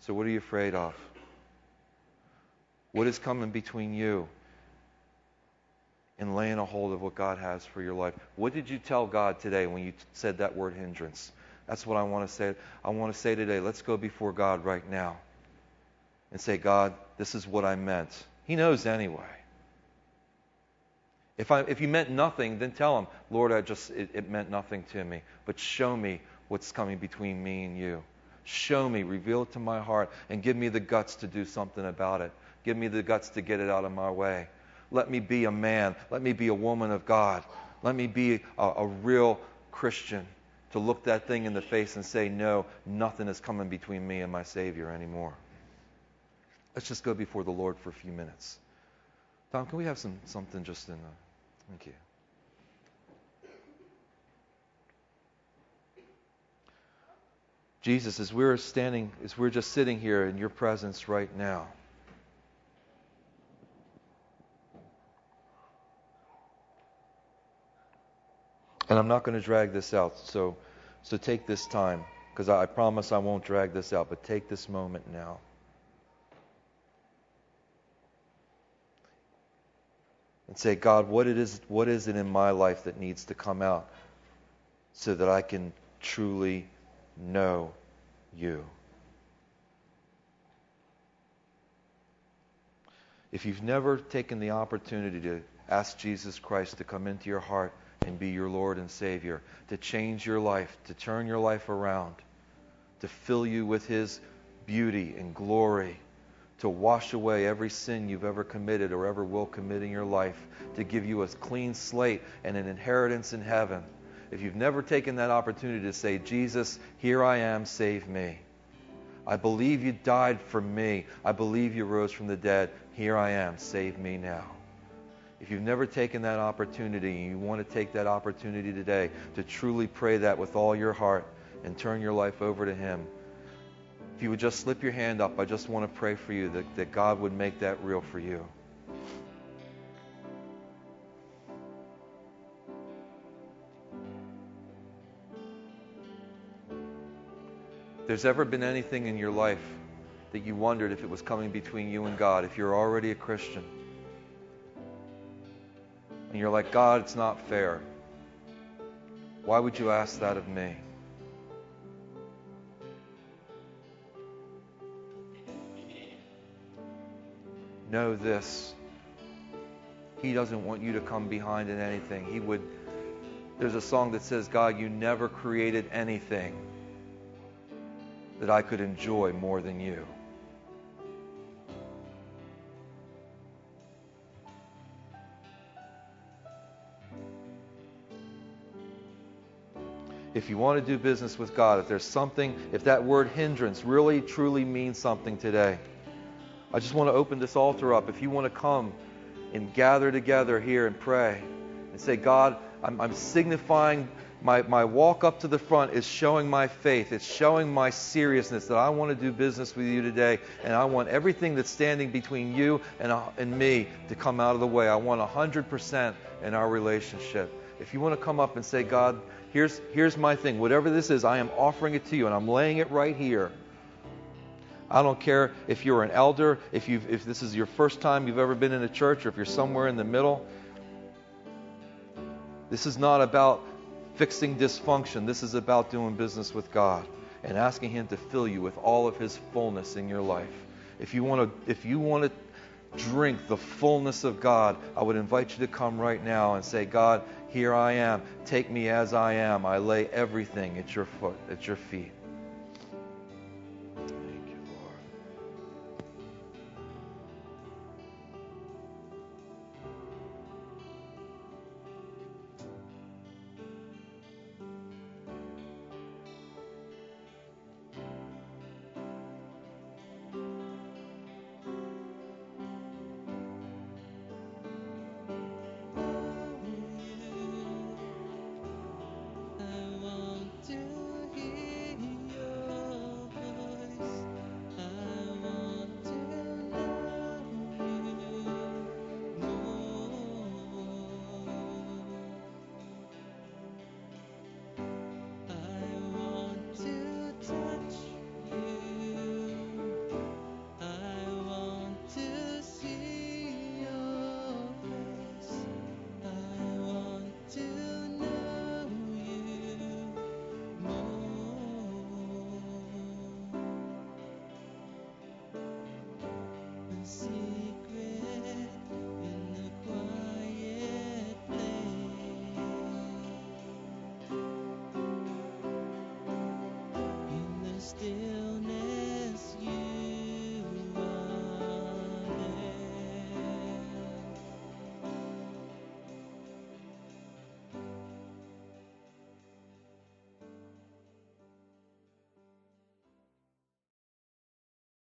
So what are you afraid of? What is coming between you and laying a hold of what God has for your life? What did you tell God today when you said that word hindrance? That's what I want to say. I want to say today, let's go before God right now and say, God, this is what I meant. He knows anyway. If you meant nothing, then tell him, Lord, it meant nothing to me. But show me what's coming between me and you. Show me, reveal it to my heart, and give me the guts to do something about it. Give me the guts to get it out of my way. Let me be a man. Let me be a woman of God. Let me be a real Christian to look that thing in the face and say, no, nothing is coming between me and my Savior anymore. Let's just go before the Lord for a few minutes. Tom, can we have something just in thank you. Jesus, as we're just sitting here in your presence right now, and I'm not going to drag this out, so take this time, because I promise I won't drag this out, but take this moment now. And say, God, what is it in my life that needs to come out so that I can truly know you? If you've never taken the opportunity to ask Jesus Christ to come into your heart and be your Lord and Savior, to change your life, to turn your life around, to fill you with His beauty and glory, to wash away every sin you've ever committed or ever will commit in your life, to give you a clean slate and an inheritance in heaven. If you've never taken that opportunity to say, Jesus, here I am, save me. I believe you died for me. I believe you rose from the dead. Here I am, save me now. If you've never taken that opportunity and you want to take that opportunity today to truly pray that with all your heart and turn your life over to Him, if you would just slip your hand up, I just want to pray for you that God would make that real for you. If there's ever been anything in your life that you wondered if it was coming between you and God, if you're already a Christian, and you're like, God, it's not fair. Why would you ask that of me? Know this. He doesn't want you to come behind in anything. There's a song that says, God, you never created anything that I could enjoy more than you. If you want to do business with God, if that word hindrance really, truly means something today, I just want to open this altar up. If you want to come and gather together here and pray and say, God, I'm signifying my walk up to the front is showing my faith. It's showing my seriousness that I want to do business with you today, and I want everything that's standing between you and me to come out of the way. I want 100% in our relationship. If you want to come up and say, God, here's my thing. Whatever this is, I am offering it to you, and I'm laying it right here. I don't care if you're an elder, if this is your first time you've ever been in a church, or if you're somewhere in the middle. This is not about fixing dysfunction. This is about doing business with God and asking Him to fill you with all of His fullness in your life. If you want to drink the fullness of God, I would invite you to come right now and say, God, here I am. Take me as I am. I lay everything at your feet.